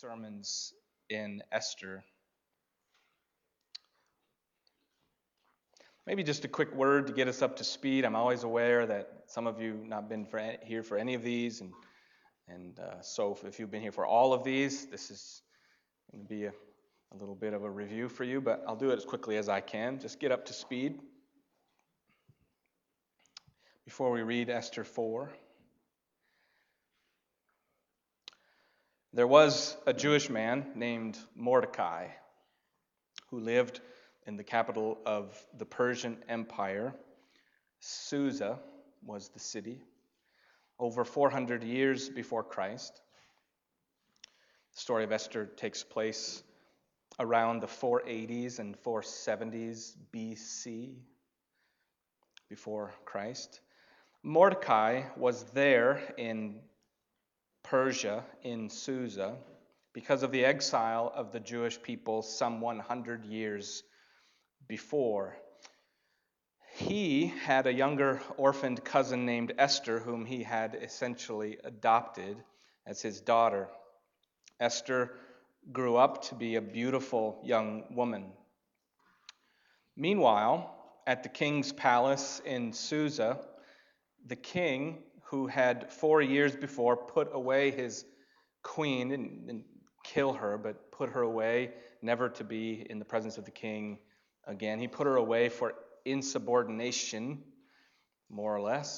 sermons in Esther. Maybe just a quick word to get us up to speed. I'm always aware that some of you not been here for any of these, and so if you've been here for all of these, this is going to be a little bit of a review for you, but I'll do it as quickly as I can. Just get up to speed before we read Esther 4. There was a Jewish man named Mordecai who lived in the capital of the Persian Empire. Susa was the city, over 400 years before Christ. The story of Esther takes place around the 480s and 470s BC, before Christ. Mordecai was there in Persia, in Susa, because of the exile of the Jewish people some 100 years before. He had a younger orphaned cousin named Esther, whom he had essentially adopted as his daughter. Esther grew up to be a beautiful young woman. Meanwhile, at the king's palace in Susa, the king, who had 4 years before put away his queen, and kill her, but put her away, never to be in the presence of the king again. He put her away for insubordination, more or less.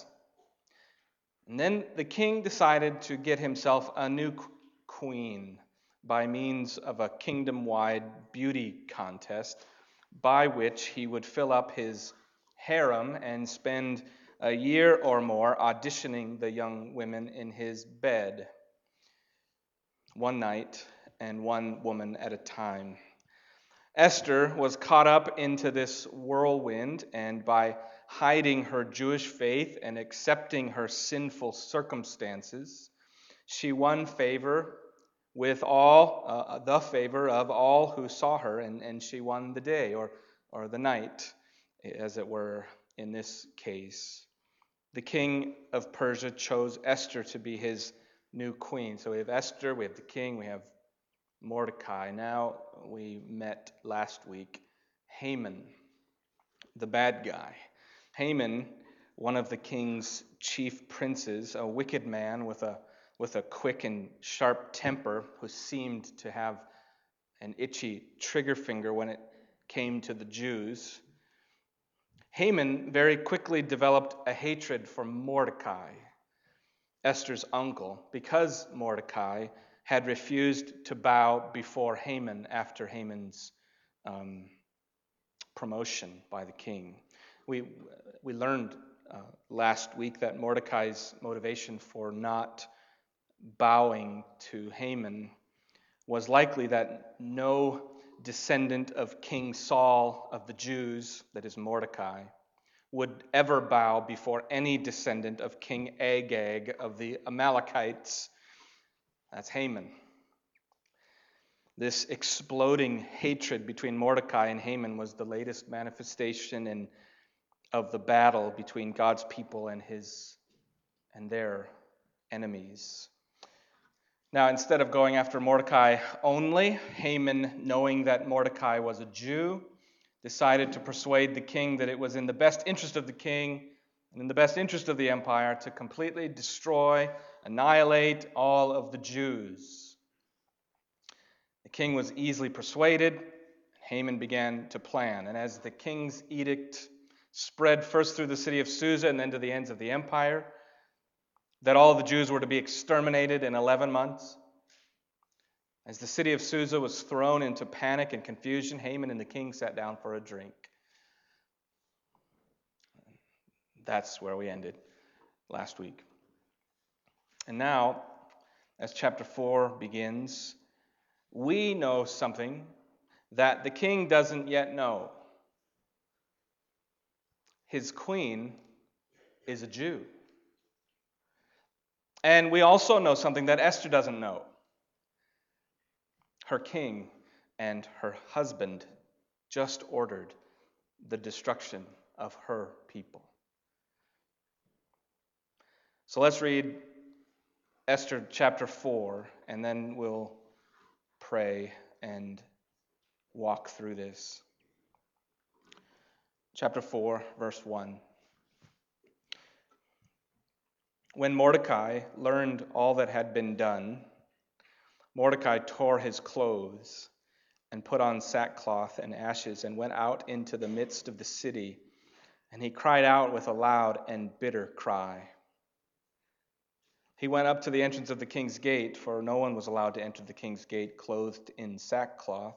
And then the king decided to get himself a new queen by means of a kingdom-wide beauty contest by which he would fill up his harem and spend a year or more auditioning the young women in his bed, one night and one woman at a time. Esther was caught up into this whirlwind, and by hiding her Jewish faith and accepting her sinful circumstances, she won favor with all, the favor of all who saw her, and she won the day or the night, as it were, in this case. The king of Persia chose Esther to be his new queen. So we have Esther, we have the king, we have Mordecai. Now we met last week Haman, the bad guy. Haman, one of the king's chief princes, a wicked man with a quick and sharp temper, who seemed to have an itchy trigger finger when it came to the Jews. Haman very quickly developed a hatred for Mordecai, Esther's uncle, because Mordecai had refused to bow before Haman after Haman's promotion by the king. We learned last week that Mordecai's motivation for not bowing to Haman was likely that no descendant of King Saul of the Jews, that is Mordecai, would ever bow before any descendant of King Agag of the Amalekites. That's Haman. This exploding hatred between Mordecai and Haman was the latest manifestation of the battle between God's people and their enemies. Now, instead of going after Mordecai only, Haman, knowing that Mordecai was a Jew, decided to persuade the king that it was in the best interest of the king and in the best interest of the empire to completely destroy, annihilate all of the Jews. The king was easily persuaded. Haman began to plan. And as the king's edict spread first through the city of Susa and then to the ends of the empire, that all the Jews were to be exterminated in 11 months. As the city of Susa was thrown into panic and confusion, Haman and the king sat down for a drink. That's where we ended last week. And now, as chapter 4 begins, we know something that the king doesn't yet know. His queen is a Jew. And we also know something that Esther doesn't know. Her king and her husband just ordered the destruction of her people. So let's read Esther chapter 4, and then we'll pray and walk through this. Chapter 4, verse 1. When Mordecai learned all that had been done, Mordecai tore his clothes and put on sackcloth and ashes and went out into the midst of the city, and he cried out with a loud and bitter cry. He went up to the entrance of the king's gate, for no one was allowed to enter the king's gate clothed in sackcloth.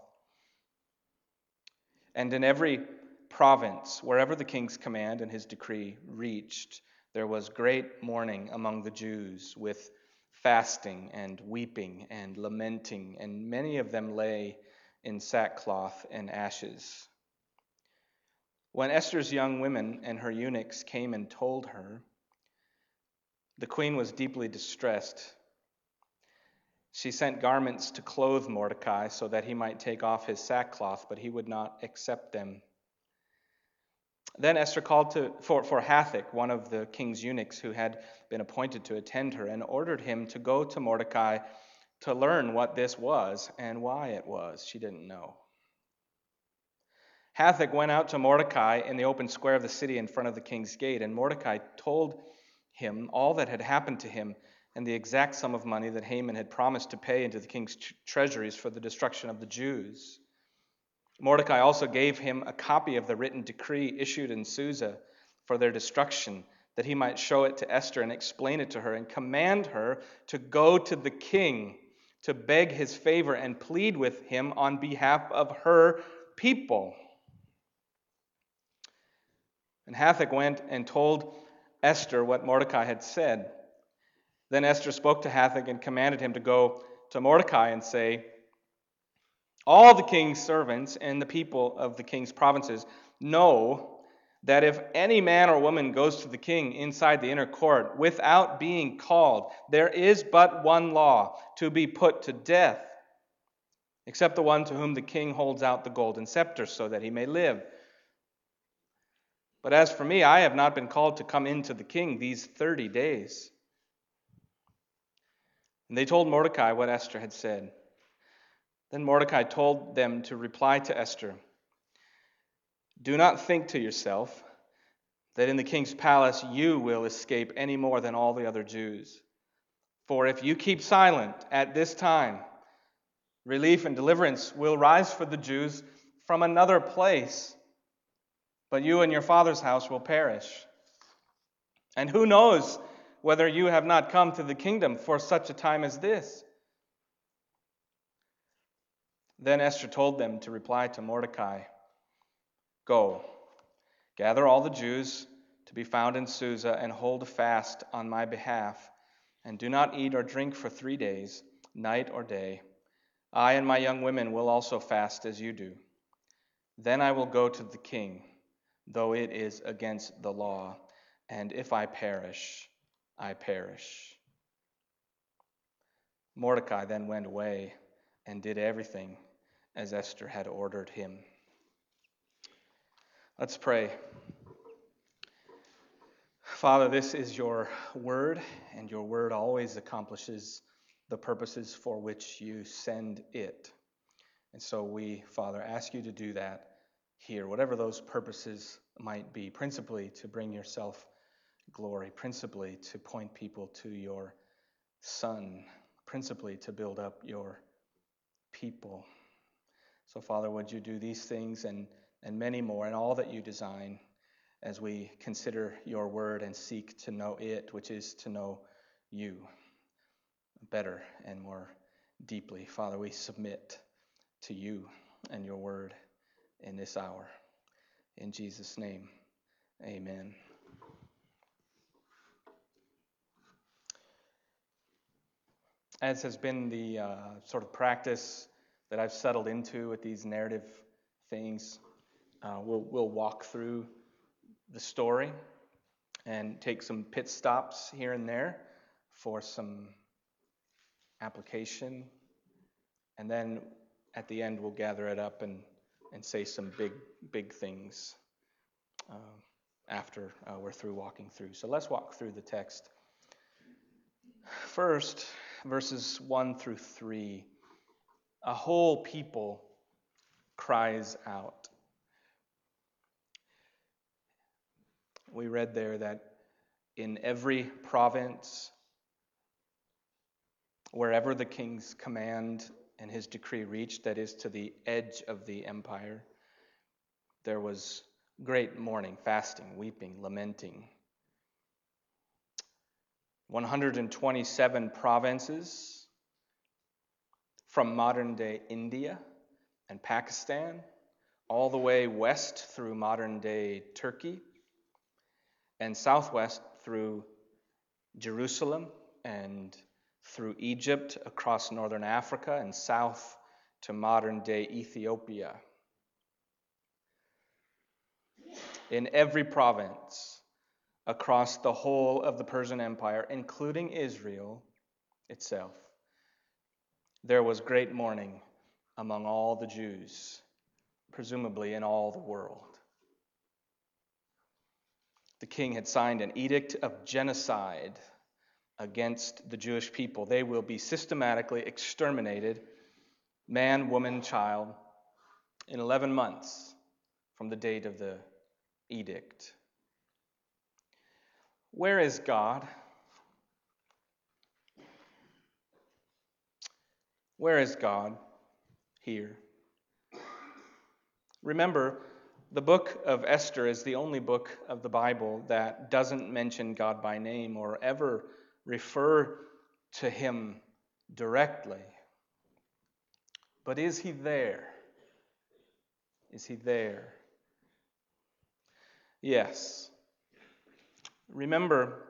And in every province, wherever the king's command and his decree reached, there was great mourning among the Jews, with fasting and weeping and lamenting, and many of them lay in sackcloth and ashes. When Esther's young women and her eunuchs came and told her, the queen was deeply distressed. She sent garments to clothe Mordecai so that he might take off his sackcloth, but he would not accept them. Then Esther called for Hathach, one of the king's eunuchs who had been appointed to attend her, and ordered him to go to Mordecai to learn what this was and why it was. She didn't know. Hathach went out to Mordecai in the open square of the city in front of the king's gate, and Mordecai told him all that had happened to him and the exact sum of money that Haman had promised to pay into the king's treasuries for the destruction of the Jews. Mordecai also gave him a copy of the written decree issued in Susa for their destruction, that he might show it to Esther and explain it to her and command her to go to the king to beg his favor and plead with him on behalf of her people. And Hathach went and told Esther what Mordecai had said. Then Esther spoke to Hathach and commanded him to go to Mordecai and say, all the king's servants and the people of the king's provinces know that if any man or woman goes to the king inside the inner court without being called, there is but one law, to be put to death, except the one to whom the king holds out the golden scepter so that he may live. But as for me, I have not been called to come in to the king these 30 days. And they told Mordecai what Esther had said. Then Mordecai told them to reply to Esther, do not think to yourself that in the king's palace you will escape any more than all the other Jews. For if you keep silent at this time, relief and deliverance will rise for the Jews from another place, but you and your father's house will perish. And who knows whether you have not come to the kingdom for such a time as this? Then Esther told them to reply to Mordecai, go, gather all the Jews to be found in Susa and hold a fast on my behalf, and do not eat or drink for 3 days, night or day. I and my young women will also fast as you do. Then I will go to the king, though it is against the law, and if I perish, I perish. Mordecai then went away and did everything as Esther had ordered him. Let's pray. Father, this is your word, and your word always accomplishes the purposes for which you send it. And so we, Father, ask you to do that here, whatever those purposes might be, principally to bring yourself glory, principally to point people to your Son, principally to build up your people. So, Father, would you do these things and many more, and all that you design as we consider your word and seek to know it, which is to know you better and more deeply. Father, we submit to you and your word in this hour. In Jesus' name, amen. As has been the sort of practice that I've settled into with these narrative things, we'll walk through the story and take some pit stops here and there for some application. And then at the end, we'll gather it up and say some big things after we're through walking through. So let's walk through the text. First, verses 1 through 3. A whole people cries out. We read there that in every province, wherever the king's command and his decree reached, that is, to the edge of the empire, there was great mourning, fasting, weeping, lamenting. 127 provinces from modern-day India and Pakistan, all the way west through modern-day Turkey, and southwest through Jerusalem and through Egypt, across northern Africa, and south to modern-day Ethiopia. In every province across the whole of the Persian Empire, including Israel itself, there was great mourning among all the Jews, presumably in all the world. The king had signed an edict of genocide against the Jewish people. They will be systematically exterminated, man, woman, child, in 11 months from the date of the edict. Where is God? Where is God? Here. Remember, the book of Esther is the only book of the Bible that doesn't mention God by name or ever refer to him directly. But is he there? Is he there? Yes. Remember,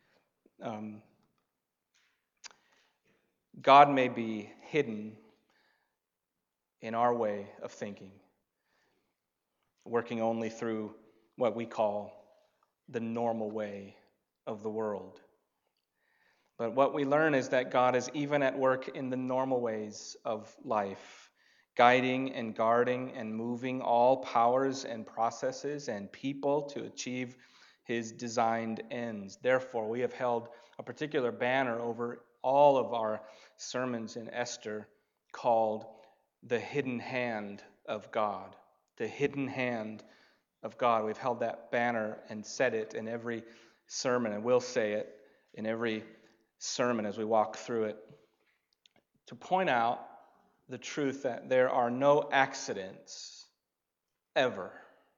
God may be hidden in our way of thinking, working only through what we call the normal way of the world. But what we learn is that God is even at work in the normal ways of life, guiding and guarding and moving all powers and processes and people to achieve his designed ends. Therefore, we have held a particular banner over all of our sermons in Esther called The Hidden Hand of God. The Hidden Hand of God. We've held that banner and said it in every sermon, and we'll say it in every sermon as we walk through it, to point out the truth that there are no accidents ever.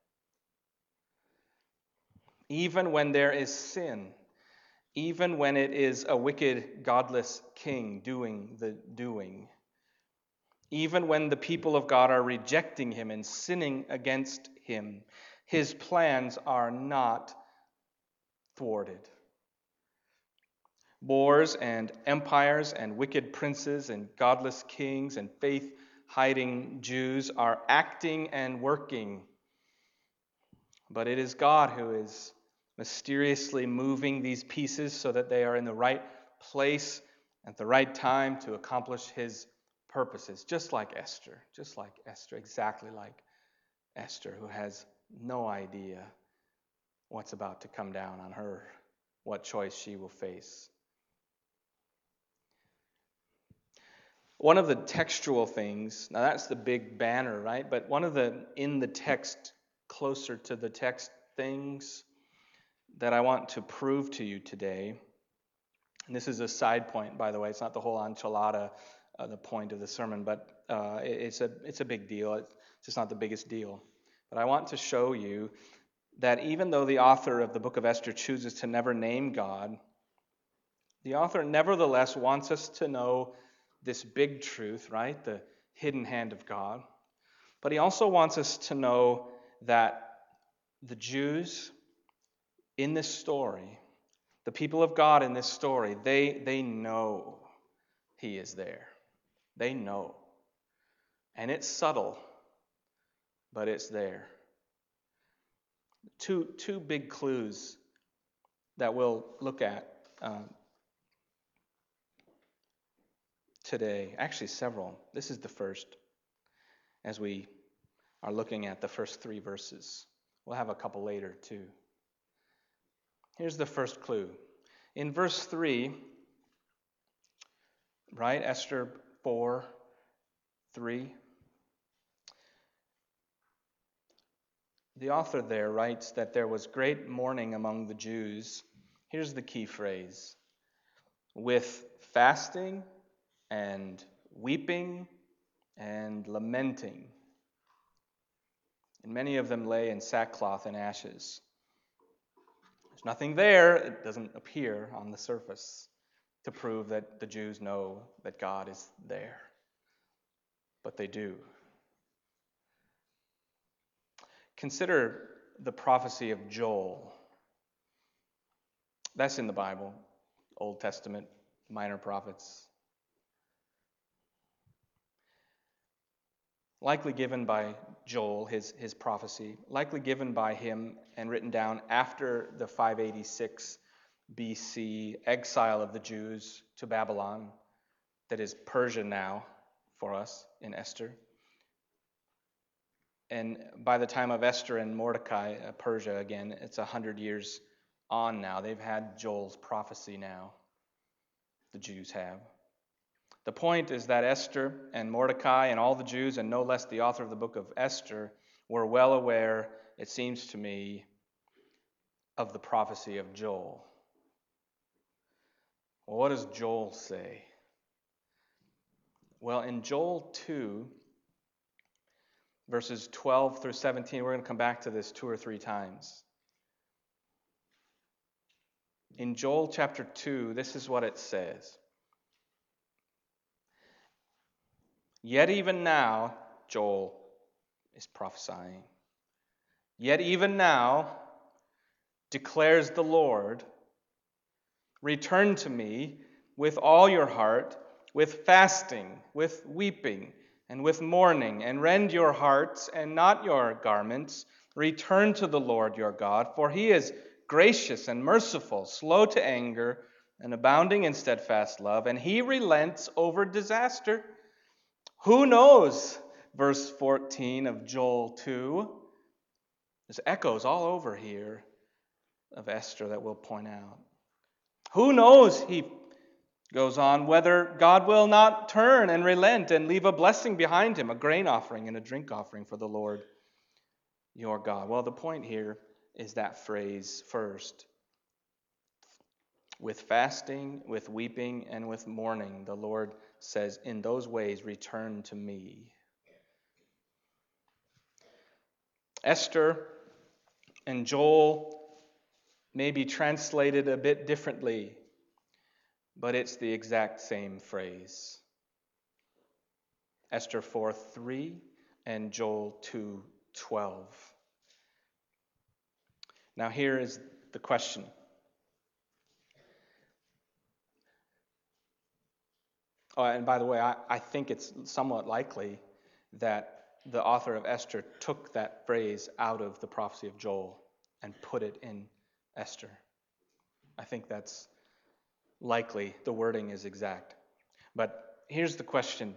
Even when there is sin, even when it is a wicked, godless king doing the doing, even when the people of God are rejecting him and sinning against him, his plans are not thwarted. Wars and empires and wicked princes and godless kings and faith-hiding Jews are acting and working. But it is God who is mysteriously moving these pieces so that they are in the right place at the right time to accomplish his purposes, just like Esther, exactly like Esther, who has no idea what's about to come down on her, what choice she will face. One of the textual things, now that's the big banner, right? But one of the in the text, closer to the text things that I want to prove to you today, and this is a side point, by the way, it's not the whole enchilada, the point of the sermon, but it's a big deal. It's just not the biggest deal. But I want to show you that even though the author of the book of Esther chooses to never name God, the author nevertheless wants us to know this big truth, right? The hidden hand of God. But he also wants us to know that the Jews in this story, the people of God in this story, they know he is there. They know. And it's subtle, but it's there. Two big clues that we'll look at today. Actually, several. This is the first, as we are looking at the first 3 verses. We'll have a couple later, too. Here's the first clue. In verse 3, right, Esther 4, 3. The author there writes that there was great mourning among the Jews. Here's the key phrase: with fasting and weeping and lamenting. And many of them lay in sackcloth and ashes. There's nothing there, it doesn't appear on the surface, to prove that the Jews know that God is there. But they do. Consider the prophecy of Joel. That's in the Bible, Old Testament, minor prophets. Likely given by Joel, his prophecy, likely given by him and written down after the 586 BC exile of the Jews to Babylon, that is Persia now for us in Esther. And by the time of Esther and Mordecai, Persia again, it's 100 years on now. They've had Joel's prophecy now. The Jews have. The point is that Esther and Mordecai and all the Jews, and no less the author of the book of Esther, were well aware, it seems to me, of the prophecy of Joel. Well, what does Joel say? Well, in Joel 2, verses 12 through 17, we're going to come back to this 2 or 3 times. In Joel chapter 2, this is what it says. Yet even now, Joel is prophesying, yet even now, declares the Lord, return to me with all your heart, with fasting, with weeping, and with mourning, and rend your hearts and not your garments. Return to the Lord your God, for he is gracious and merciful, slow to anger, and abounding in steadfast love, and he relents over disaster. Who knows? Verse 14 of Joel 2. There's echoes all over here of Esther that we'll point out. Who knows, he goes on, whether God will not turn and relent and leave a blessing behind him, a grain offering and a drink offering for the Lord your God. Well, the point here is that phrase first. With fasting, with weeping, and with mourning, the Lord says, in those ways, return to me. Esther and Joel may be translated a bit differently, but it's the exact same phrase. Esther 4:3 and Joel 2:12. Now here is the question. Oh, and by the way, I think it's somewhat likely that the author of Esther took that phrase out of the prophecy of Joel and put it in Esther. I think that's likely. The wording is exact. But here's the question.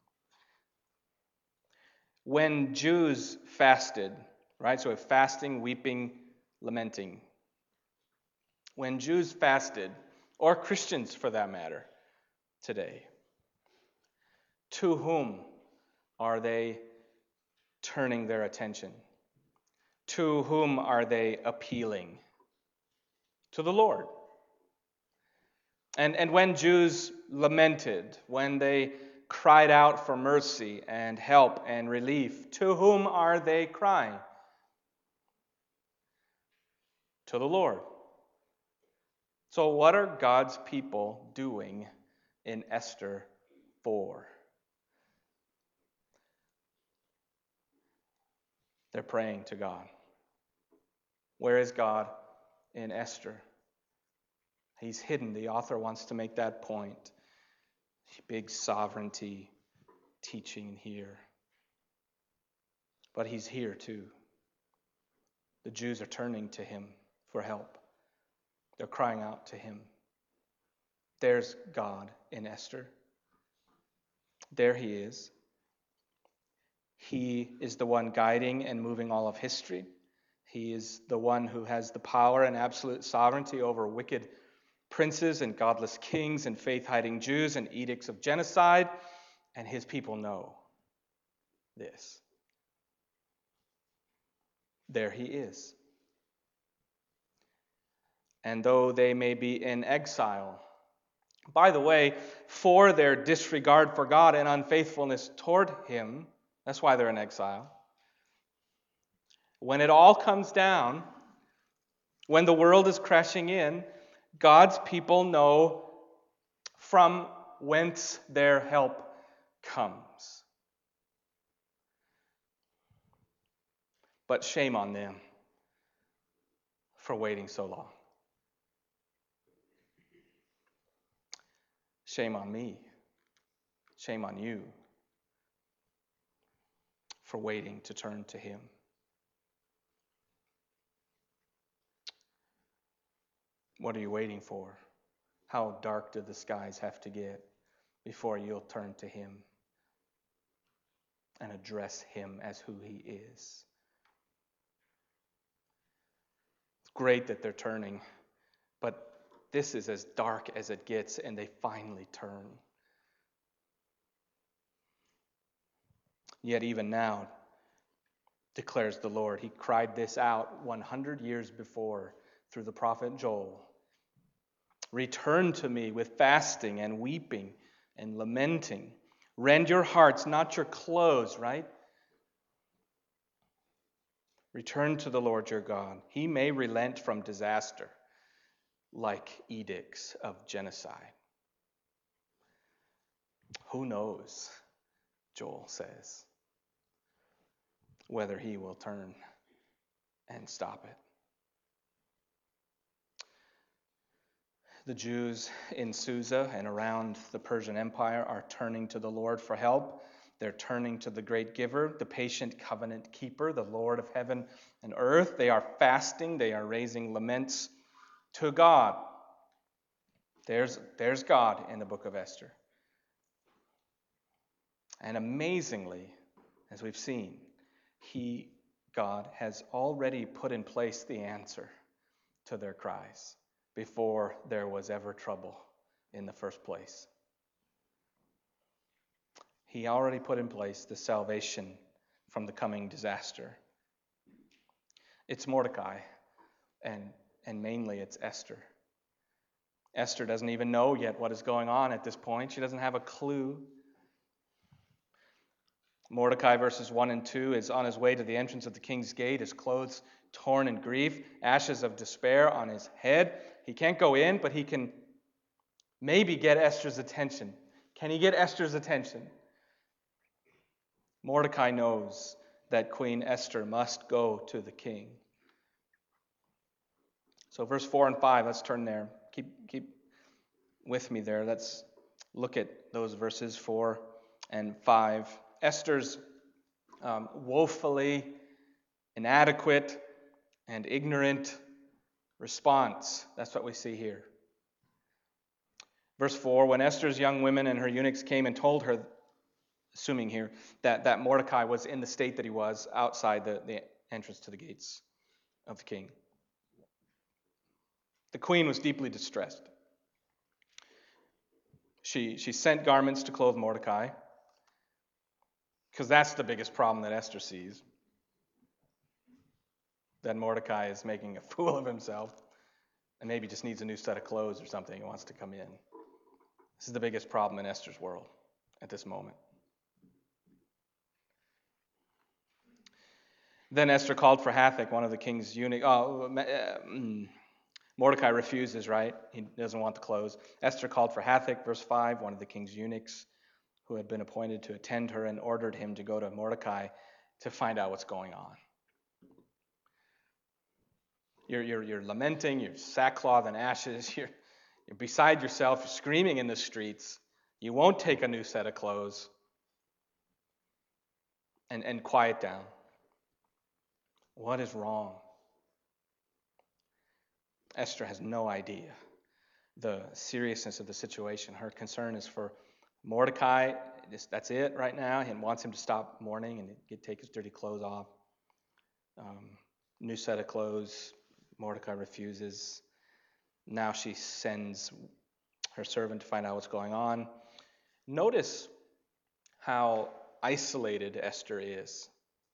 When Jews fasted, right? So fasting, weeping, lamenting. When Jews fasted, or Christians for that matter, today, to whom are they turning their attention? To whom are they appealing? To the Lord. And when Jews lamented, when they cried out for mercy and help and relief, to whom are they crying? To the Lord. So what are God's people doing in Esther 4? They're praying to God. Where is God in Esther? He's hidden. The author wants to make that point. Big sovereignty teaching here. But he's here too. The Jews are turning to him for help. They're crying out to him. There's God in Esther. There he is. He is the one guiding and moving all of history. He is the one who has the power and absolute sovereignty over wicked princes and godless kings and faith-hiding Jews and edicts of genocide, and his people know. this. There he is. And though they may be in exile, by the way, for their disregard for God and unfaithfulness toward him, that's why they're in exile. When it all comes down, when the world is crashing in, God's people know from whence their help comes. But shame on them for waiting so long. Shame on me. Shame on you for waiting to turn to him. What are you waiting for? How dark do the skies have to get before you'll turn to him and address him as who he is? It's great that they're turning, but this is as dark as it gets, and they finally turn. Yet even now, declares the Lord, he cried this out 100 years before through the prophet Joel. Return to me with fasting and weeping and lamenting. Rend your hearts, not your clothes, right? Return to the Lord your God. He may relent from disaster, like edicts of genocide. Who knows, Joel says, whether he will turn and stop it. The Jews in Susa and around the Persian Empire are turning to the Lord for help. They're turning to the great giver, the patient covenant keeper, the Lord of heaven and earth. They are fasting. They are raising laments to God. There's God in the book of Esther. And amazingly, as we've seen, God, has already put in place the answer to their cries before there was ever trouble in the first place. He already put in place the salvation from the coming disaster. It's Mordecai, and mainly it's Esther. Esther doesn't even know yet what is going on at this point. She doesn't have a clue. Mordecai, verses 1 and 2, is on his way to the entrance of the king's gate, his clothes torn in grief, ashes of despair on his head. He can't go in, but he can maybe get Esther's attention. Can he get Esther's attention? Mordecai knows that Queen Esther must go to the king. So verse 4 and 5, let's turn there. Keep with me there. Let's look at those verses 4 and 5. Esther's woefully inadequate and ignorant response. That's what we see here. Verse 4, when Esther's young women and her eunuchs came and told her, assuming here, that Mordecai was in the state that he was outside the entrance to the gates of the king. The queen was deeply distressed. She sent garments to clothe Mordecai, because that's the biggest problem that Esther sees. That Mordecai is making a fool of himself and maybe just needs a new set of clothes or something and wants to come in. This is the biggest problem in Esther's world at this moment. Then Esther called for Hathach, one of the king's eunuchs. Mordecai refuses, right? He doesn't want the clothes. Esther called for Hathach, verse 5, one of the king's eunuchs who had been appointed to attend her, and ordered him to go to Mordecai to find out what's going on. You're lamenting, you're sackcloth and ashes, you're beside yourself, you're screaming in the streets. You won't take a new set of clothes. And quiet down. What is wrong? Esther has no idea the seriousness of the situation. Her concern is for Mordecai. That's it right now. He wants him to stop mourning and take his dirty clothes off. New set of clothes. Mordecai refuses. Now she sends her servant to find out what's going on. Notice how isolated Esther is.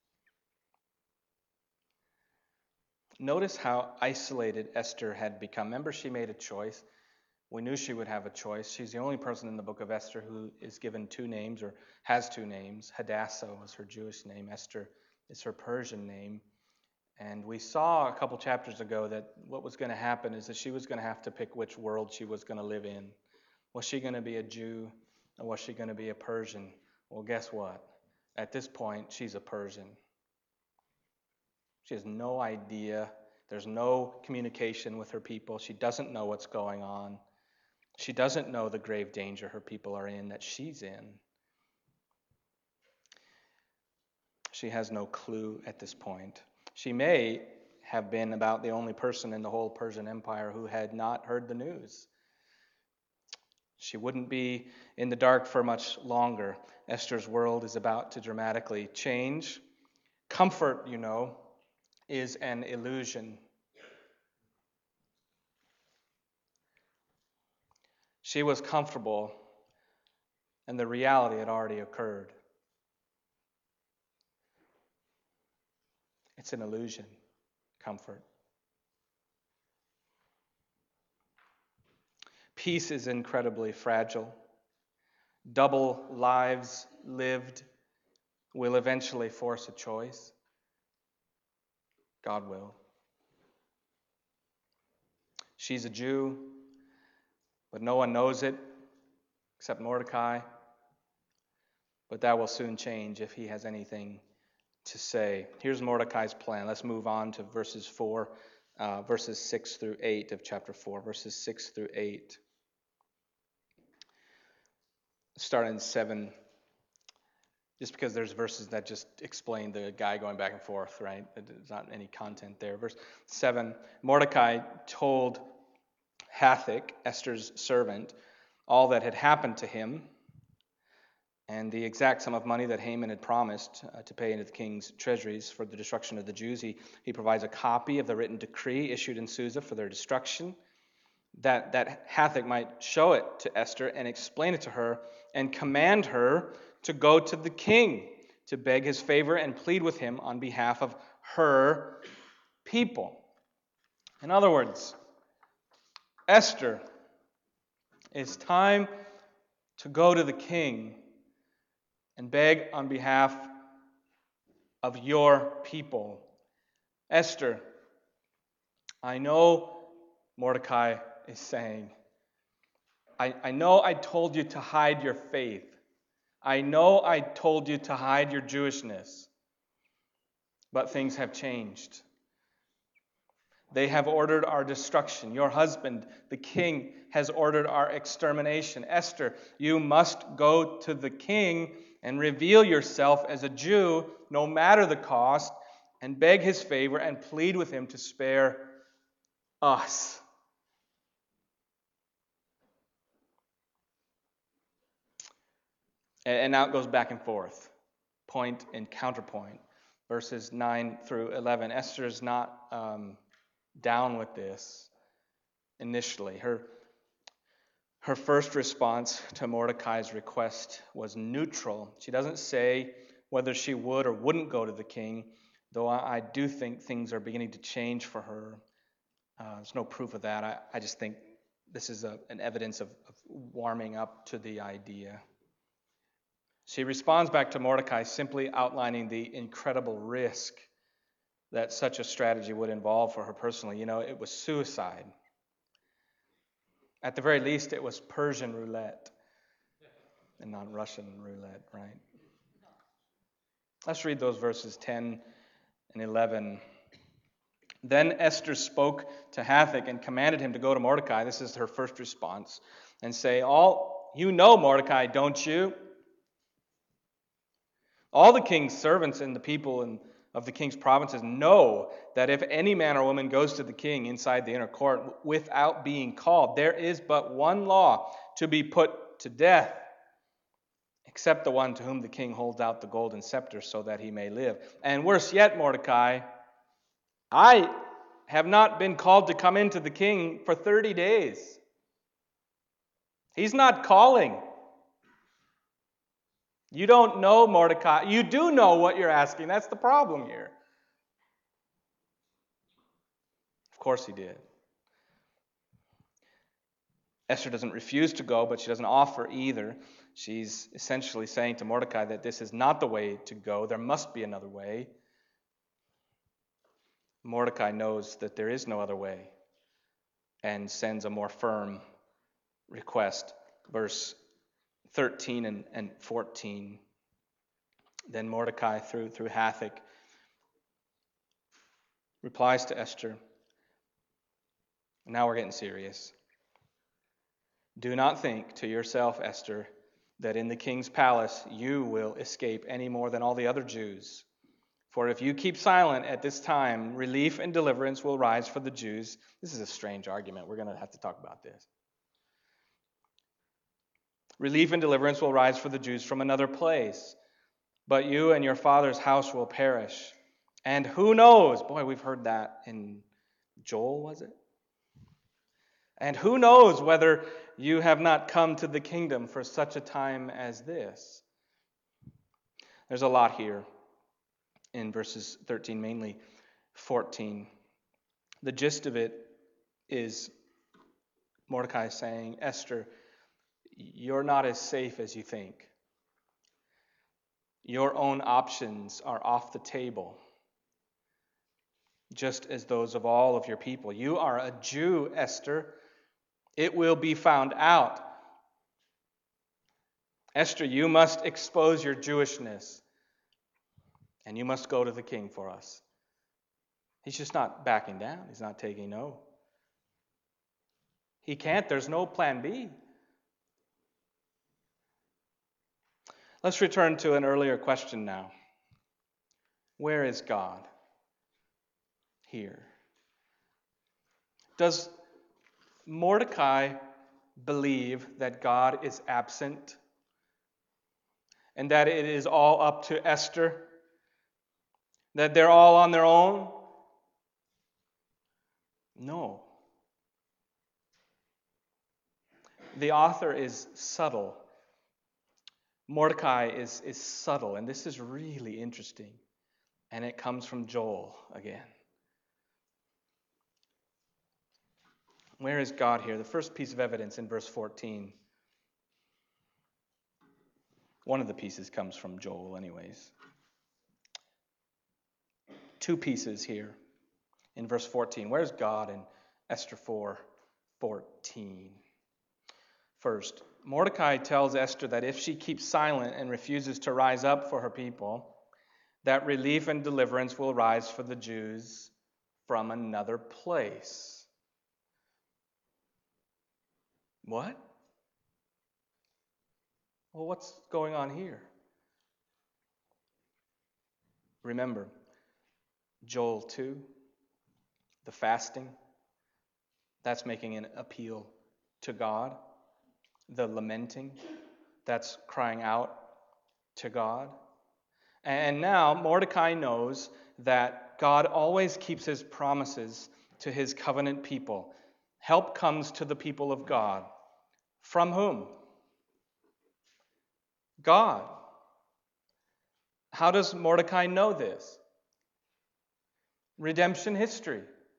Notice how isolated Esther had become. Remember, she made a choice. We knew she would have a choice. She's the only person in the book of Esther who is given two names or has two names. Hadassah was her Jewish name. Esther is her Persian name. And we saw a couple chapters ago that what was going to happen is that she was going to have to pick which world she was going to live in. Was she going to be a Jew or was she going to be a Persian? Well, guess what? At this point, she's a Persian. She has no idea. There's no communication with her people. She doesn't know what's going on. She doesn't know the grave danger her people are in, that she's in. She has no clue at this point. She may have been about the only person in the whole Persian Empire who had not heard the news. She wouldn't be in the dark for much longer. Esther's world is about to dramatically change. Comfort, is an illusion. She was comfortable, and the reality had already occurred. It's an illusion, comfort. Peace is incredibly fragile. Double lives lived will eventually force a choice. God will. She's a Jew, but no one knows it except Mordecai. But that will soon change if he has anything to say. Here's Mordecai's plan. Let's move on to verses 6 through 8 of chapter 4. Verses 6 through 8. Start in 7. Just because there's verses that just explain the guy going back and forth, right? There's not any content there. Verse 7, Mordecai told Hathach, Esther's servant, all that had happened to him and the exact sum of money that Haman had promised to pay into the king's treasuries for the destruction of the Jews. He provides a copy of the written decree issued in Susa for their destruction, that Hathach might show it to Esther and explain it to her and command her to go to the king to beg his favor and plead with him on behalf of her people. In other words, Esther, it's time to go to the king and beg on behalf of your people. Esther, I know, Mordecai is saying, I know I told you to hide your faith. I know I told you to hide your Jewishness. But things have changed. They have ordered our destruction. Your husband, the king, has ordered our extermination. Esther, you must go to the king and reveal yourself as a Jew, no matter the cost, and beg his favor and plead with him to spare us. And now it goes back and forth, point and counterpoint. Verses 9 through 11. Esther is not down with this initially. Her first response to Mordecai's request was neutral. She doesn't say whether she would or wouldn't go to the king, though I do think things are beginning to change for her. There's no proof of that. I just think this is an evidence of warming up to the idea. She responds back to Mordecai simply outlining the incredible risk that such a strategy would involve for her personally. It was suicide. At the very least, it was Persian roulette and not Russian roulette, right? Let's read those verses 10 and 11. Then Esther spoke to Hathach and commanded him to go to Mordecai. This is her first response. And say, you know Mordecai, don't you? All the king's servants and the people of the king's provinces know that if any man or woman goes to the king inside the inner court without being called, there is but one law to be put to death, except the one to whom the king holds out the golden scepter so that he may live. And worse yet, Mordecai, I have not been called to come into the king for 30 days. He's not calling. You don't know, Mordecai. You do know what you're asking. That's the problem here. Of course he did. Esther doesn't refuse to go, but she doesn't offer either. She's essentially saying to Mordecai that this is not the way to go. There must be another way. Mordecai knows that there is no other way and sends a more firm request. Verse 13 and 14. Then Mordecai, through Hathach, replies to Esther. Now we're getting serious. Do not think to yourself, Esther, that in the king's palace you will escape any more than all the other Jews. For if you keep silent at this time, relief and deliverance will rise for the Jews. This is a strange argument. We're going to have to talk about this. Relief and deliverance will rise for the Jews from another place. But you and your father's house will perish. And who knows? Boy, we've heard that in Joel, was it? And who knows whether you have not come to the kingdom for such a time as this? There's a lot here in verses 13, mainly 14. The gist of it is Mordecai saying, Esther, you're not as safe as you think. Your own options are off the table, just as those of all of your people. You are a Jew, Esther. It will be found out. Esther, you must expose your Jewishness, and you must go to the king for us. He's just not backing down. He's not taking no. He can't. There's no plan B. Let's return to an earlier question now. Where is God here? Does Mordecai believe that God is absent and that it is all up to Esther? That they're all on their own? No. The author is subtle. Mordecai is subtle, and this is really interesting. And it comes from Joel again. Where is God here? The first piece of evidence in verse 14. One of the pieces comes from Joel anyways. Two pieces here in verse 14. Where's God in Esther 4:14? First, Mordecai tells Esther that if she keeps silent and refuses to rise up for her people, that relief and deliverance will rise for the Jews from another place. What? Well, what's going on here? Remember, Joel 2, the fasting, that's making an appeal to God. The lamenting, that's crying out to God. And now Mordecai knows that God always keeps his promises to his covenant people. Help comes to the people of God. From whom? God. How does Mordecai know this? Redemption history.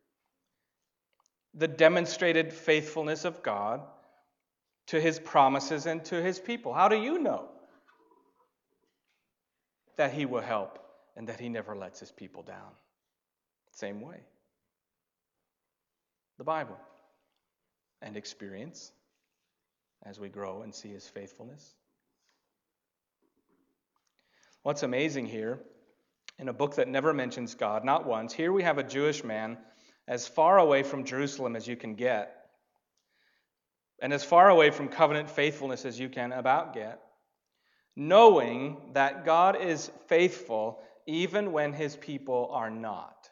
The demonstrated faithfulness of God to his promises and to his people. How do you know that he will help and that he never lets his people down? Same way. The Bible and experience as we grow and see his faithfulness. What's amazing here, in a book that never mentions God, not once, here we have a Jewish man as far away from Jerusalem as you can get, and as far away from covenant faithfulness as you can about get, knowing that God is faithful even when his people are not.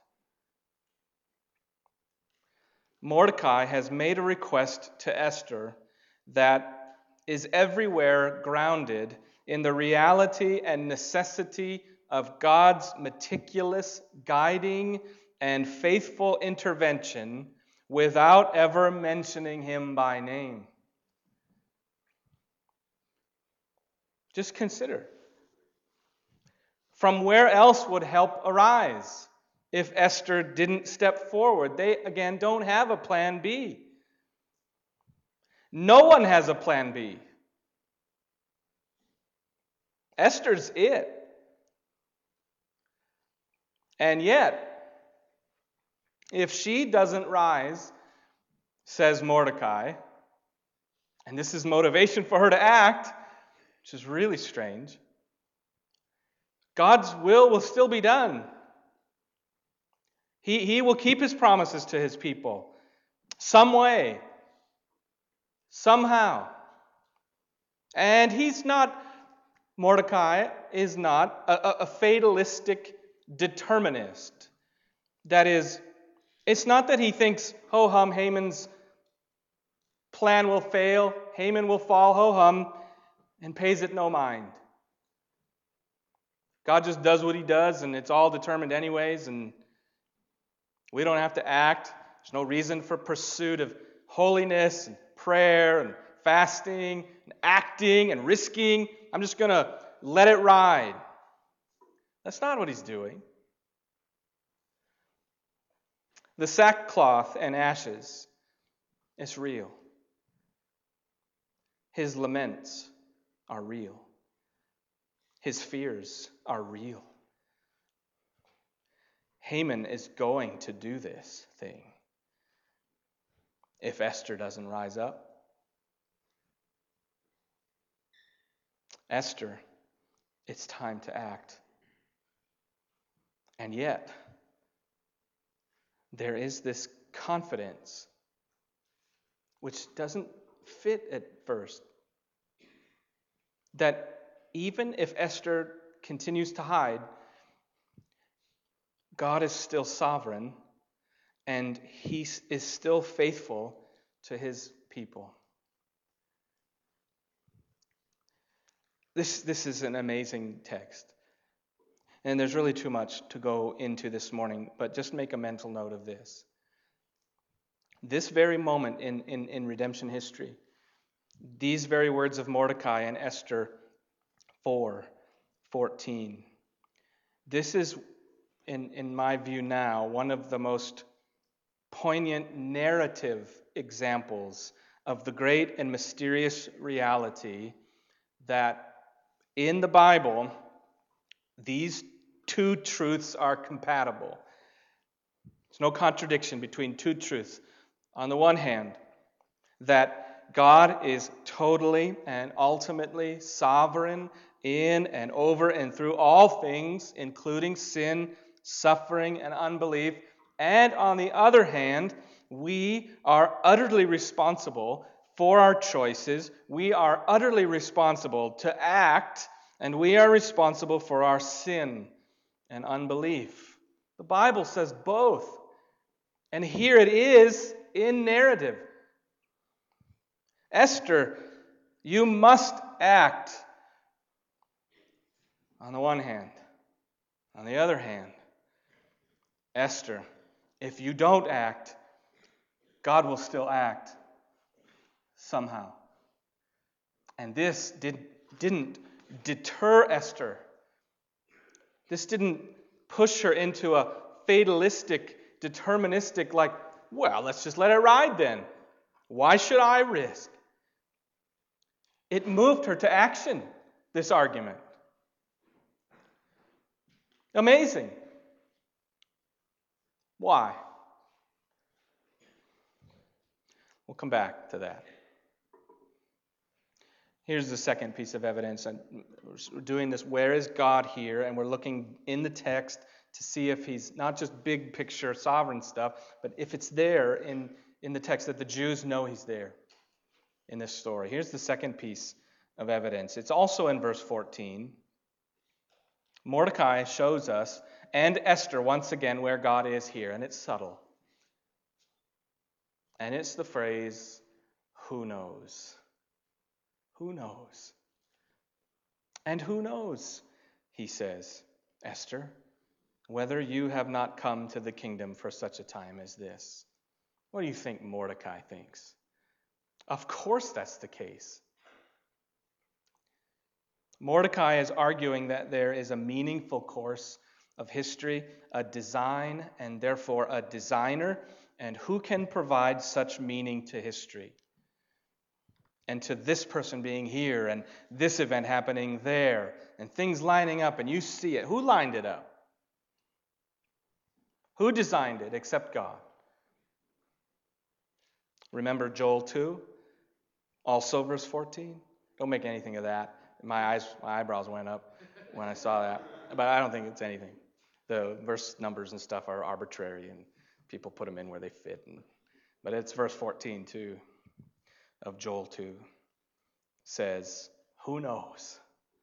Mordecai has made a request to Esther that is everywhere grounded in the reality and necessity of God's meticulous guiding and faithful intervention without ever mentioning him by name. Just consider. From where else would help arise if Esther didn't step forward? They, again, don't have a plan B. No one has a plan B. Esther's it. And yet, if she doesn't rise, says Mordecai, and this is motivation for her to act, which is really strange, God's will still be done. He will keep his promises to his people. Some way. Somehow. And Mordecai is not a fatalistic determinist. That is, it's not that he thinks, ho-hum, Haman's plan will fail, Haman will fall, ho-hum, and pays it no mind. God just does what he does, and it's all determined anyways, and we don't have to act. There's no reason for pursuit of holiness and prayer and fasting and acting and risking. I'm just going to let it ride. That's not what he's doing. The sackcloth and ashes is real. His laments are real. His fears are real. Haman is going to do this thing if Esther doesn't rise up. Esther, it's time to act. And yet, there is this confidence which doesn't fit at first. That even if Esther continues to hide, God is still sovereign and he is still faithful to his people. This is an amazing text. And there's really too much to go into this morning, but just make a mental note of this. This very moment in redemption history, these very words of Mordecai and Esther 4:14. This is, in my view now, one of the most poignant narrative examples of the great and mysterious reality that in the Bible, these two truths are compatible. There's no contradiction between two truths. On the one hand, that God is totally and ultimately sovereign in and over and through all things, including sin, suffering, and unbelief. And on the other hand, we are utterly responsible for our choices. We are utterly responsible to act, and we are responsible for our sin and unbelief. The Bible says both. And here it is in narrative. Esther, you must act. On the one hand. On the other hand, Esther, if you don't act, God will still act somehow. And this didn't deter Esther. This didn't push her into a fatalistic, deterministic, like, well, let's just let it ride then. Why should I risk? It moved her to action, this argument. Amazing. Why? We'll come back to that. Here's the second piece of evidence. And we're doing this, where is God here? And we're looking in the text to see if he's not just big picture sovereign stuff, but if it's there in the text that the Jews know he's there in this story. Here's the second piece of evidence. It's also in verse 14. Mordecai shows us, and Esther, once again, where God is here, and it's subtle. And it's the phrase, who knows? Who knows? And who knows, he says, Esther, whether you have not come to the kingdom for such a time as this. What do you think Mordecai thinks? Of course that's the case. Mordecai is arguing that there is a meaningful course of history, a design, and therefore a designer, and who can provide such meaning to history? And to this person being here, and this event happening there, and things lining up, and you see it. Who lined it up? Who designed it except God? Remember Joel 2? Also verse 14? Don't make anything of that. My eyebrows went up when I saw that. But I don't think it's anything. The verse numbers and stuff are arbitrary, and people put them in where they fit. But it's verse 14, too, of Joel 2. Says, who knows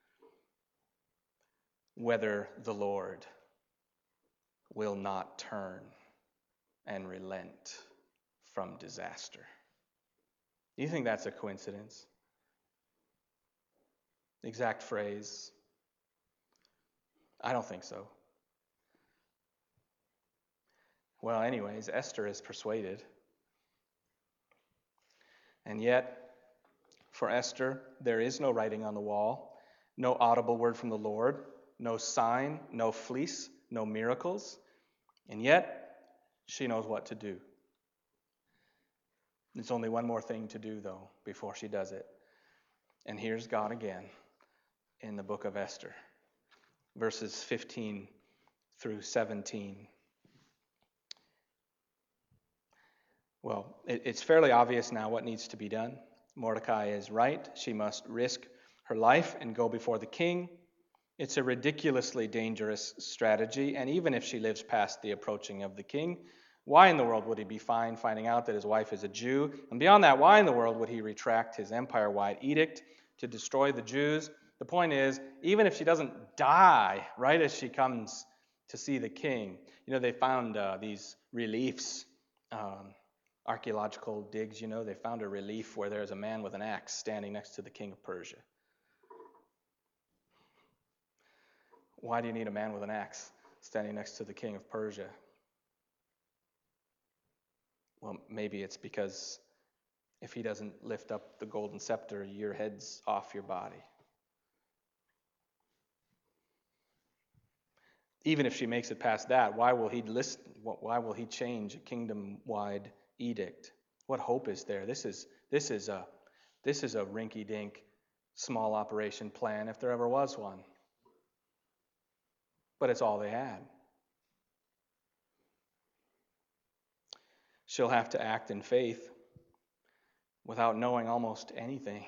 whether the Lord will not turn and relent from disaster? Do you think that's a coincidence? The exact phrase? I don't think so. Well, anyways, Esther is persuaded. And yet, for Esther, there is no writing on the wall, no audible word from the Lord, no sign, no fleece, no miracles. And yet, she knows what to do. There's only one more thing to do, though, before she does it. And here's God again in the book of Esther, verses 15 through 17. Well, it's fairly obvious now what needs to be done. Mordecai is right. She must risk her life and go before the king. It's a ridiculously dangerous strategy, and even if she lives past the approaching of the king, why in the world would he be fine finding out that his wife is a Jew? And beyond that, why in the world would he retract his empire-wide edict to destroy the Jews? The point is, even if she doesn't die right as she comes to see the king, they found these reliefs, archaeological digs, they found a relief where there's a man with an axe standing next to the king of Persia. Why do you need a man with an axe standing next to the king of Persia? Well, maybe it's because if he doesn't lift up the golden scepter, your head's off your body. Even if she makes it past that, why will he listen? Why will he change a kingdom-wide edict? What hope is there? This is a rinky-dink small operation plan, if there ever was one. But it's all they had. She'll have to act in faith without knowing almost anything.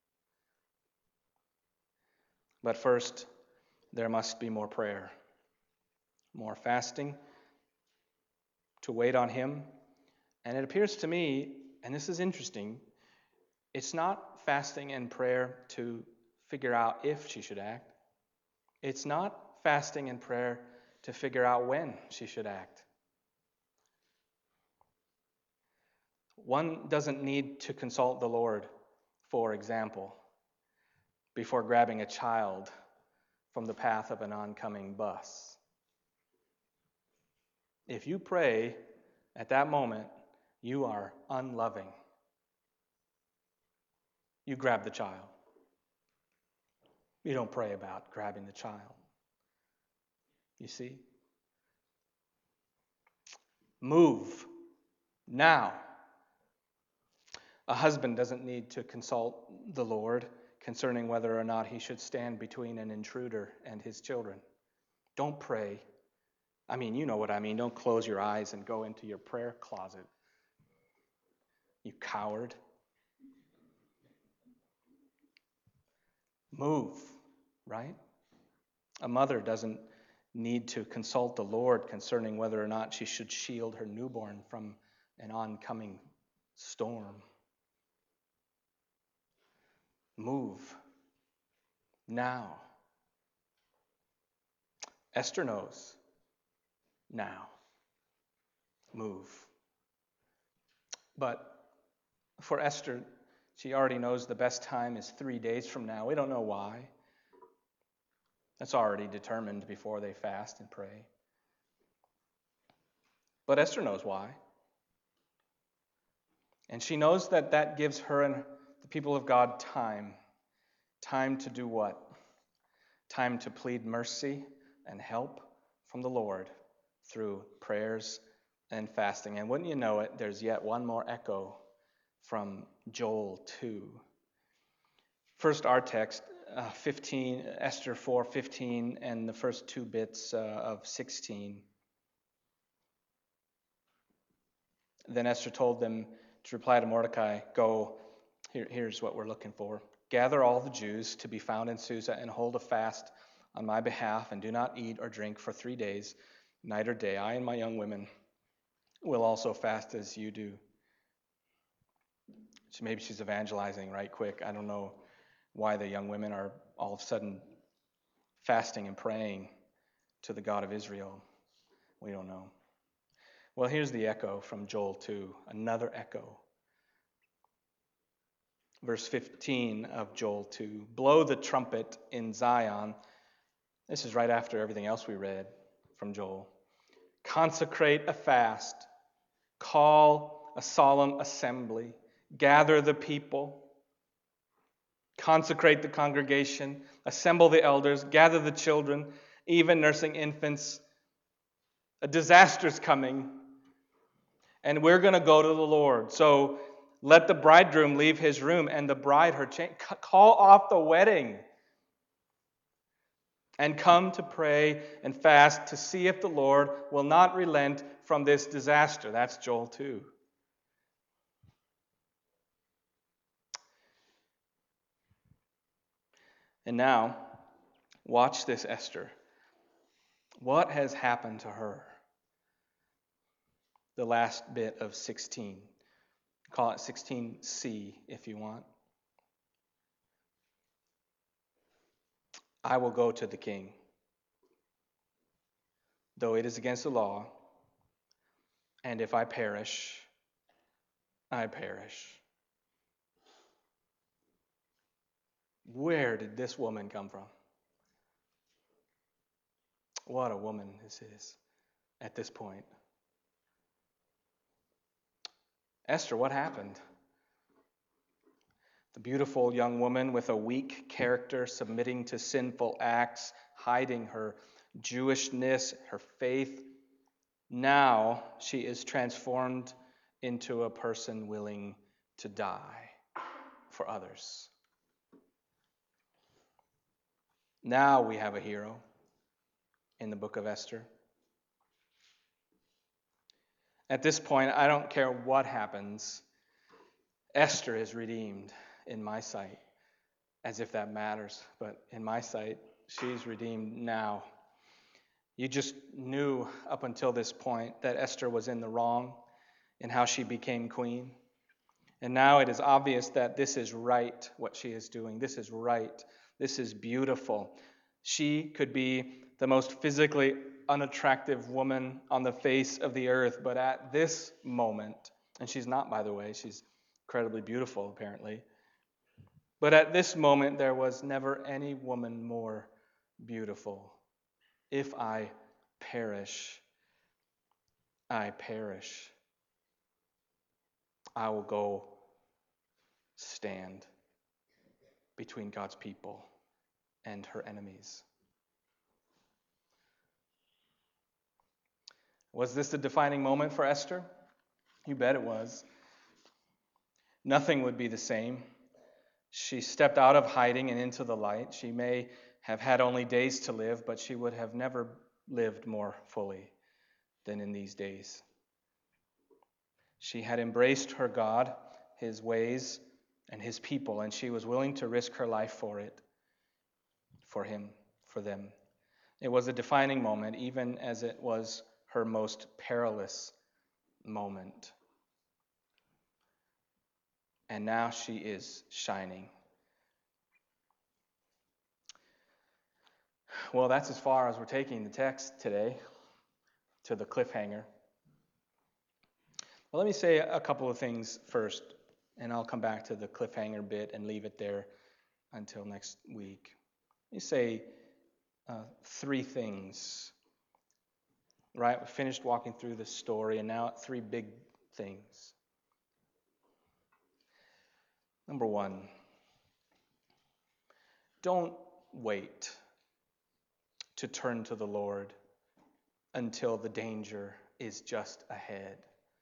But first, there must be more prayer, more fasting, to wait on him. And it appears to me, and this is interesting, it's not fasting and prayer to figure out if she should act. It's not fasting and prayer to figure out when she should act. One doesn't need to consult the Lord, for example, before grabbing a child from the path of an oncoming bus. If you pray at that moment, you are unloving. You grab the child. You don't pray about grabbing the child. You see? Move now. A husband doesn't need to consult the Lord concerning whether or not he should stand between an intruder and his children. Don't pray. I mean, you know what I mean. Don't close your eyes and go into your prayer closet. You coward. Move, right? A mother doesn't need to consult the Lord concerning whether or not she should shield her newborn from an oncoming storm. Move now. Esther knows now. Move. But for Esther, she already knows the best time is 3 days from now. We don't know why. That's already determined before they fast and pray. But Esther knows why. And she knows that gives her and the people of God time. Time to do what? Time to plead mercy and help from the Lord through prayers and fasting. And wouldn't you know it, there's yet one more echo from Joel 2. First, our text, 15, Esther 4:15, and the first two bits of 16. Then Esther told them to reply to Mordecai, "Go, here's what we're looking for. Gather all the Jews to be found in Susa and hold a fast on my behalf, and do not eat or drink for 3 days, night or day. I and my young women will also fast as you do." So maybe she's evangelizing right quick. I don't know why the young women are all of a sudden fasting and praying to the God of Israel. We don't know. Well, here's the echo from Joel 2, another echo. Verse 15 of Joel 2, "Blow the trumpet in Zion." This is right after everything else we read from Joel. "Consecrate a fast, call a solemn assembly, gather the people, consecrate the congregation, assemble the elders, gather the children, even nursing infants. A disaster's coming, and we're going to go to the Lord. So let the bridegroom leave his room and the bride her chain. Call off the wedding and come to pray and fast to see if the Lord will not relent from this disaster." That's Joel 2. And now, watch this Esther. What has happened to her? The last bit of 16. Call it 16c if you want. "I will go to the king, though it is against the law, and if I perish, I perish." Where did this woman come from? What a woman this is at this point. Esther, what happened? The beautiful young woman with a weak character, submitting to sinful acts, hiding her Jewishness, her faith. Now she is transformed into a person willing to die for others. Now we have a hero in the book of Esther. At this point, I don't care what happens. Esther is redeemed in my sight, as if that matters. But in my sight, she's redeemed now. You just knew up until this point that Esther was in the wrong in how she became queen. And now it is obvious that this is right, what she is doing. This is right. This is beautiful. She could be the most physically unattractive woman on the face of the earth, but at this moment, and she's not, by the way, she's incredibly beautiful, apparently. But at this moment, there was never any woman more beautiful. If I perish, I perish. I will go stand between God's people and her enemies. Was this the defining moment for Esther? You bet it was. Nothing would be the same. She stepped out of hiding and into the light. She may have had only days to live, but she would have never lived more fully than in these days. She had embraced her God, his ways, and his people, and she was willing to risk her life for it, for him, for them. It was a defining moment, even as it was her most perilous moment. And now she is shining. Well, that's as far as we're taking the text today, to the cliffhanger. Well, let me say a couple of things first, and I'll come back to the cliffhanger bit and leave it there until next week. Let me say 3 things. Right, we finished walking through the story, and now 3 big things. Number 1, don't wait to turn to the Lord until the danger is just ahead.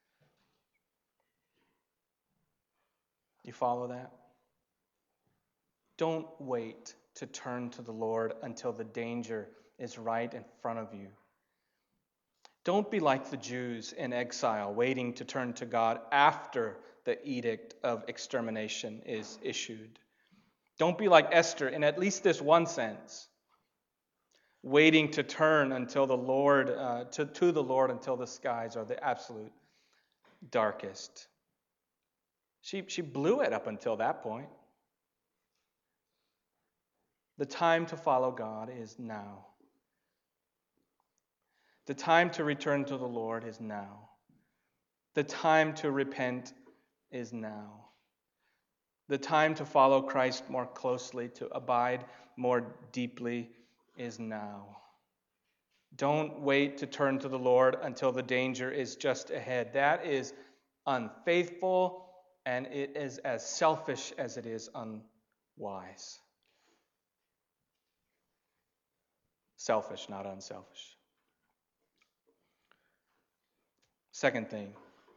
You follow that? Don't wait to turn to the Lord until the danger is right in front of you. Don't be like the Jews in exile, waiting to turn to God after the edict of extermination is issued. Don't be like Esther in at least this one sense, waiting to turn until the Lord to the Lord until the skies are the absolute darkest. She blew it up until that point. The time to follow God is now. The time to return to the Lord is now. The time to repent is now. The time to follow Christ more closely, to abide more deeply, is now. Don't wait to turn to the Lord until the danger is just ahead. That is unfaithful, and it is as selfish as it is unwise. Selfish, not unselfish. Second thing,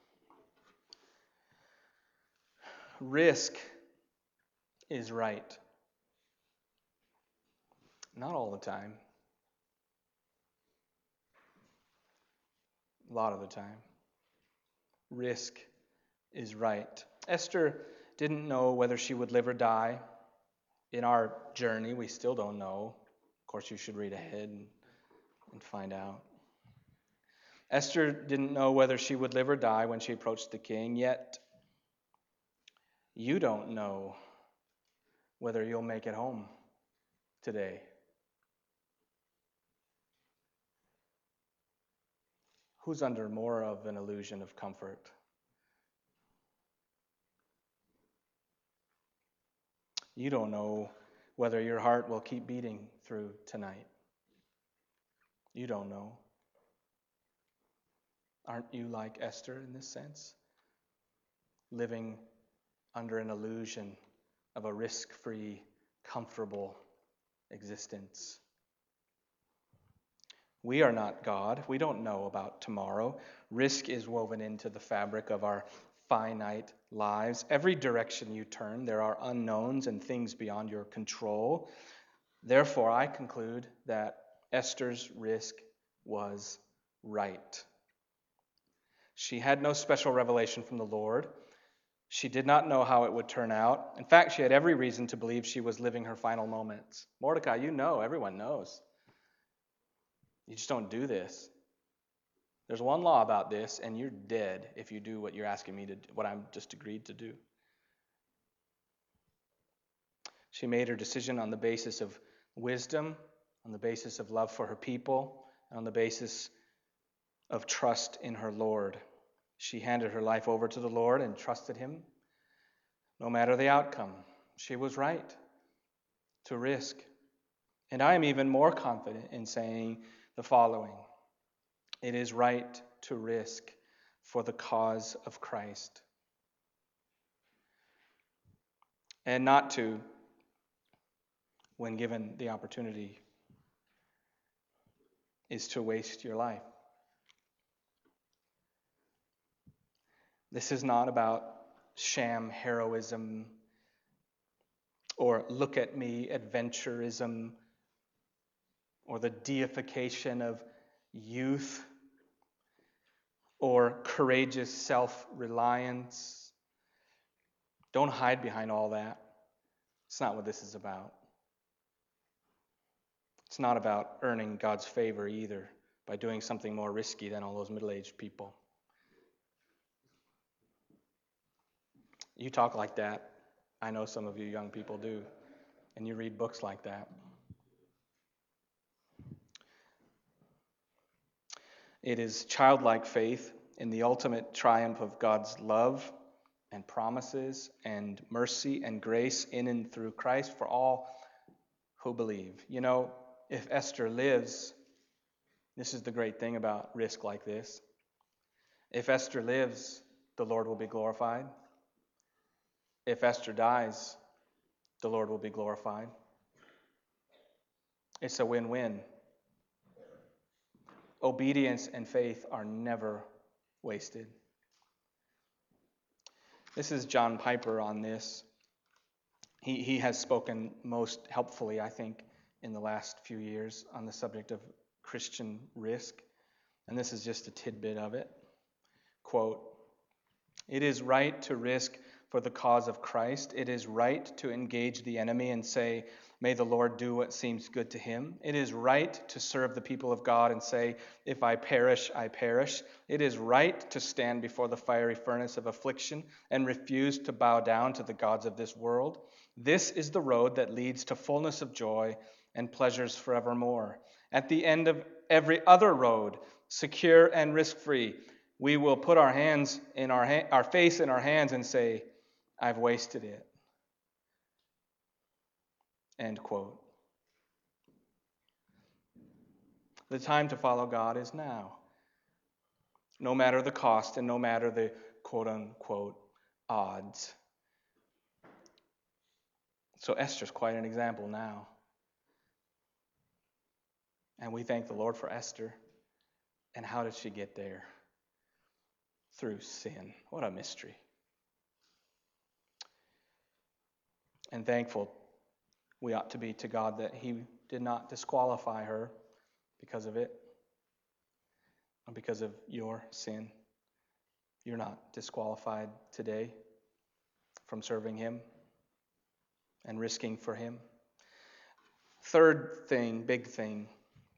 risk is right. Not all the time. A lot of the time. Risk is right. Esther didn't know whether she would live or die. In our journey, we still don't know. Of course, you should read ahead and find out. Esther didn't know whether she would live or die when she approached the king, yet you don't know whether you'll make it home today. Who's under more of an illusion of comfort? You don't know whether your heart will keep beating through tonight. You don't know. Aren't you like Esther in this sense? Living under an illusion of a risk-free, comfortable existence. We are not God. We don't know about tomorrow. Risk is woven into the fabric of our finite lives. Every direction you turn, there are unknowns and things beyond your control. Therefore, I conclude that Esther's risk was right. She had no special revelation from the Lord. She did not know how it would turn out. In fact, she had every reason to believe she was living her final moments. Mordecai, you know, everyone knows. You just don't do this. There's one law about this, and you're dead if you do what you're asking me to do, what I'm just agreed to do. She made her decision on the basis of wisdom, on the basis of love for her people, and on the basis of trust in her Lord. She handed her life over to the Lord and trusted him, no matter the outcome. She was right to risk. And I am even more confident in saying the following: it is right to risk for the cause of Christ. And not to, when given the opportunity, is to waste your life. This is not about sham heroism or look at me adventurism or the deification of youth or courageous self-reliance. Don't hide behind all that. It's not what this is about. It's not about earning God's favor either by doing something more risky than all those middle-aged people. You talk like that. I know some of you young people do. And you read books like that. It is childlike faith in the ultimate triumph of God's love and promises and mercy and grace in and through Christ for all who believe. You know, if Esther lives, this is the great thing about risk like this. If Esther lives, the Lord will be glorified. If Esther dies, the Lord will be glorified. It's a win-win obedience and faith are never wasted. This is John Piper on this. He has spoken most helpfully, I think, in the last few years on the subject of Christian risk. And this is just a tidbit of it. Quote, "It is right to risk for the cause of Christ. It is right to engage the enemy and say, 'May the Lord do what seems good to him.' It is right to serve the people of God and say, 'If I perish, I perish.' It is right to stand before the fiery furnace of affliction and refuse to bow down to the gods of this world. This is the road that leads to fullness of joy and pleasures forevermore. At the end of every other road, secure and risk-free, we will put our face in our hands and say, 'I've wasted it.'" End quote. The time to follow God is now, no matter the cost and no matter the quote-unquote odds. So Esther's quite an example now. And we thank the Lord for Esther. And how did she get there? Through sin. What a mystery. And thankful we ought to be to God that He did not disqualify her because of it, or because of your sin. You're not disqualified today from serving Him and risking for Him. Third thing, big thing,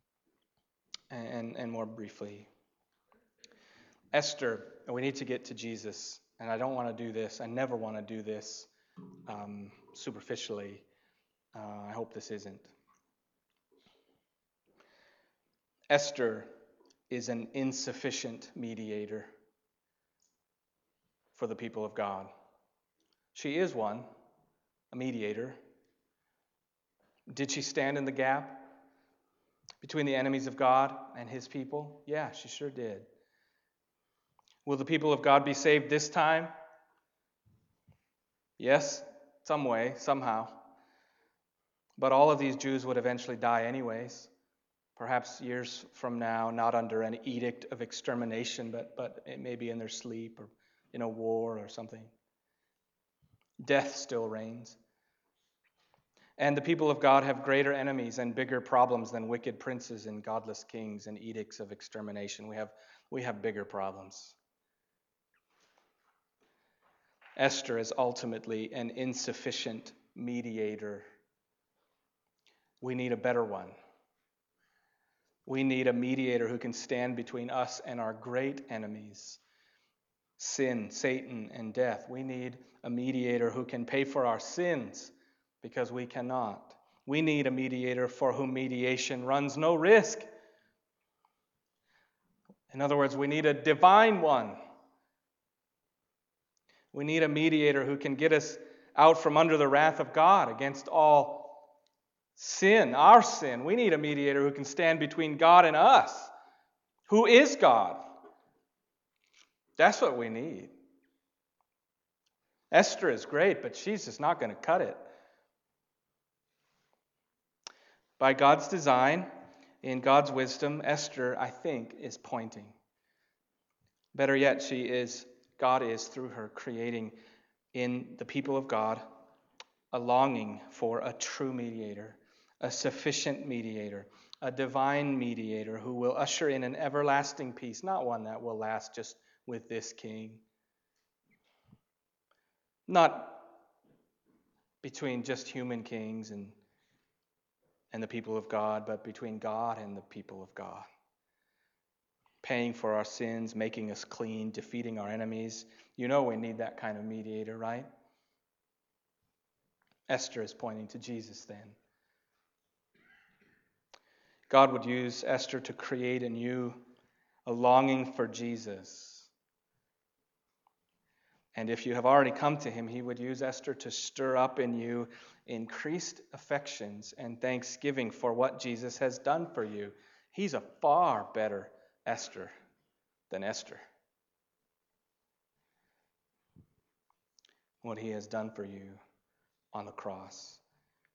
and more briefly, Esther, we need to get to Jesus, and I don't want to do this. I never want to do this superficially. I hope this isn't. Esther is an insufficient mediator for the people of God. She is one, a mediator. Did she stand in the gap between the enemies of God and His people? Yeah, she sure did. Will the people of God be saved this time? Yes, some way, somehow. But all of these Jews would eventually die anyways. Perhaps years from now, not under an edict of extermination, but it may be in their sleep or in a war or something. Death still reigns. And the people of God have greater enemies and bigger problems than wicked princes and godless kings and edicts of extermination. We have bigger problems. Esther is ultimately an insufficient mediator. We need a better one. We need a mediator who can stand between us and our great enemies, sin, Satan, and death. We need a mediator who can pay for our sins because we cannot. We need a mediator for whom mediation runs no risk. In other words, we need a divine one. We need a mediator who can get us out from under the wrath of God against all sin, our sin. We need a mediator who can stand between God and us. Who is God? That's what we need. Esther is great, but she's just not going to cut it. By God's design, in God's wisdom, Esther, I think, is pointing. Better yet, God is, through her, creating in the people of God a longing for a true mediator, a sufficient mediator, a divine mediator who will usher in an everlasting peace, not one that will last just with this king. Not between just human kings and the people of God, but between God and the people of God. Paying for our sins, making us clean, defeating our enemies. You know we need that kind of mediator, right? Esther is pointing to Jesus then. God would use Esther to create in you a longing for Jesus. And if you have already come to Him, He would use Esther to stir up in you increased affections and thanksgiving for what Jesus has done for you. He's a far better Esther than Esther. What He has done for you on the cross.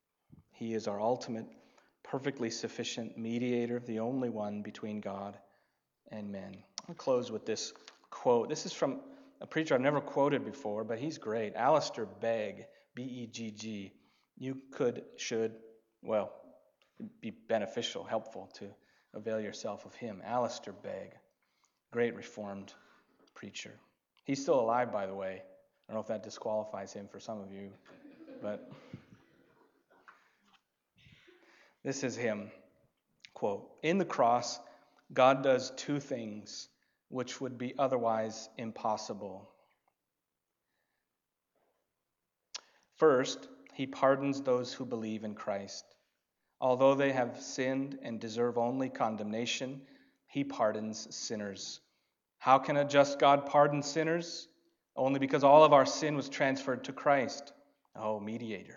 He is our ultimate, perfectly sufficient mediator, the only one between God Amen. I'll close with this quote. This is from a preacher I've never quoted before, but he's great. Alistair Begg, B-E-G-G. You should, well, it'd be beneficial, helpful to avail yourself of him. Alistair Begg, great Reformed preacher. He's still alive, by the way. I don't know if that disqualifies him for some of you, but this is him. Quote, "In the cross, God does two things which would be otherwise impossible. First, he pardons those who believe in Christ. Although they have sinned and deserve only condemnation, he pardons sinners. How can a just God pardon sinners? Only because all of our sin was transferred to Christ. Oh, mediator.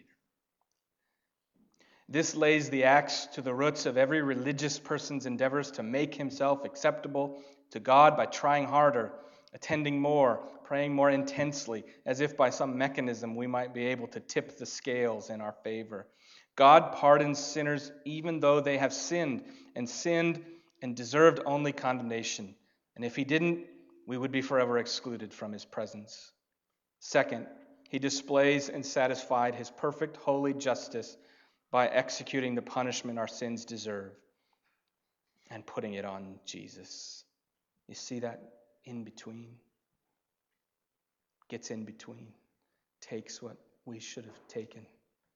This lays the axe to the roots of every religious person's endeavors to make himself acceptable to God by trying harder, attending more, praying more intensely, as if by some mechanism we might be able to tip the scales in our favor. God pardons sinners even though they have sinned and deserved only condemnation. And if he didn't, we would be forever excluded from his presence. Second, he displays and satisfied his perfect holy justice by executing the punishment our sins deserve and putting it on Jesus. You see that in between? Gets in between. Takes what we should have taken.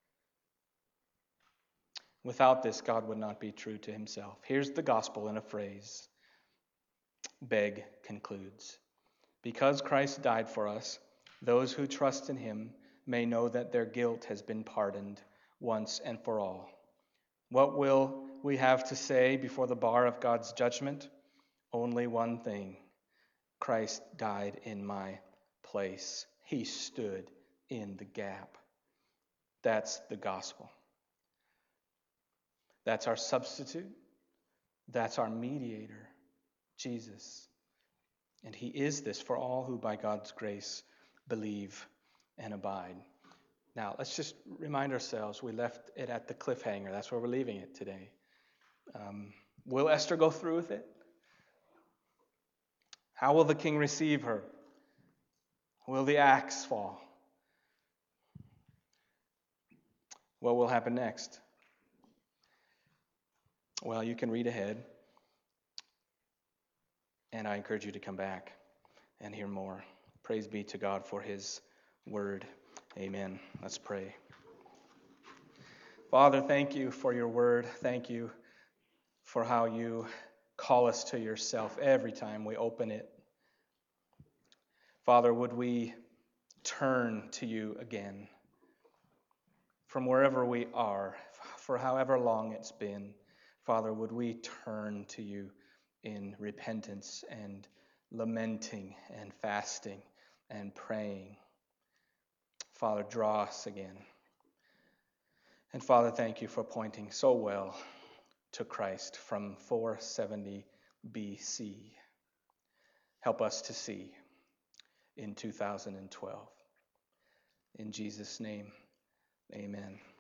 Without this, God would not be true to himself. Here's the gospel in a phrase. Begg concludes, because Christ died for us, those who trust in him may know that their guilt has been pardoned once and for all. What will we have to say before the bar of God's judgment? Only one thing. Christ died in my place. He stood in the gap. That's the gospel. That's our substitute. That's our mediator, Jesus. And he is this for all who by God's grace believe and abide. Now, let's just remind ourselves, we left it at the cliffhanger. That's where we're leaving it today. Will Esther go through with it? How will the king receive her? Will the axe fall? What will happen next? Well, you can read ahead. And I encourage you to come back and hear more. Praise be to God for his word. Amen. Let's pray. Father, thank you for your word. Thank you for how you call us to yourself every time we open it. Father, would we turn to you again from wherever we are, for however long it's been. Father, would we turn to you in repentance and lamenting and fasting and praying. Father, draw us again. And Father, thank you for pointing so well to Christ from 470 BC. Help us to see in 2012. In Jesus' name, amen.